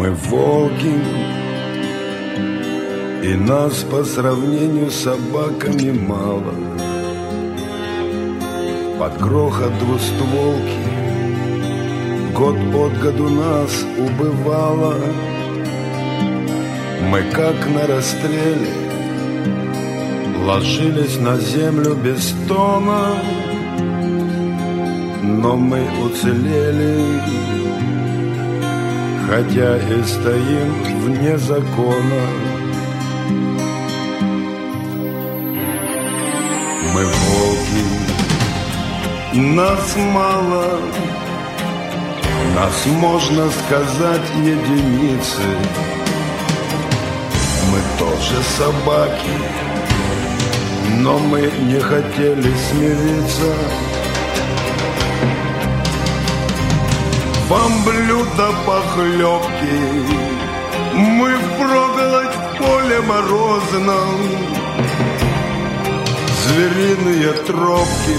Мы волки, и нас по сравнению с собаками мало. Под грохот двустволки год от году нас убывало. Мы как на расстреле ложились на землю без стона, но мы уцелели, хотя и стоим вне закона. Мы волки, нас мало, нас, можно сказать, единицы. Мы тоже собаки, но мы не хотели смириться. Вам блюдо похлебки, мы впроголодь в поле морозном. Звериные тропки,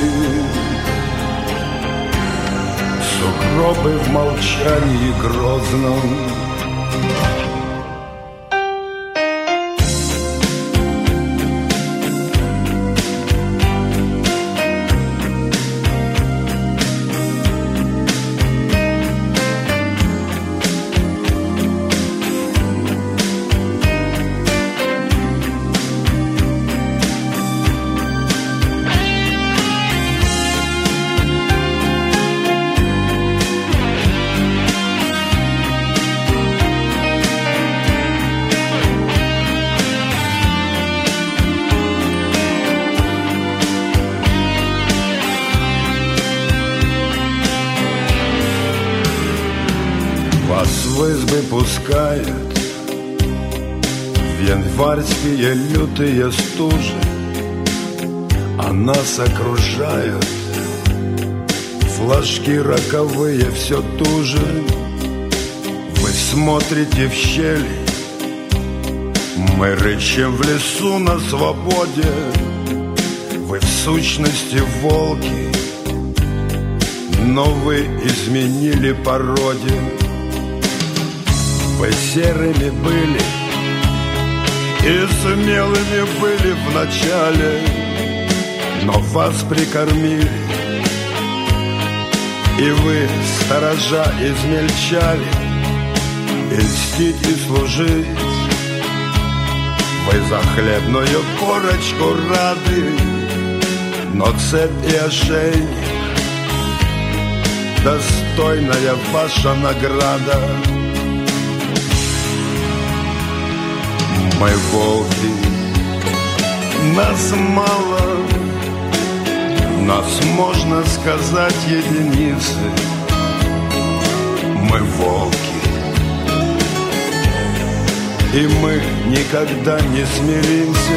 сугробы в молчании грозном. Вас в избы пускают в январские лютые стужи, а нас окружают флажки роковые все туже. Вы смотрите в щели, мы рычим в лесу на свободе. Вы в сущности волки, но вы изменили породе. Вы серыми были и смелыми были вначале, но вас прикормили, и вы, сторожа, измельчали. И льстить, и служить вы за хлебную корочку рады, но цепь и ошейник — достойная ваша награда. Мы волки, нас мало, нас, можно сказать, единицы. Мы волки, и мы никогда не смиримся.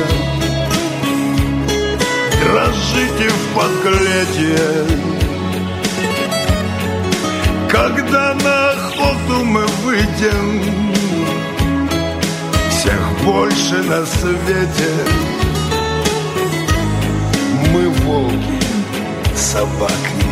Дрожите в подклетие, когда на охоту мы выйдем. Всех больше на свете. Мы волки, собак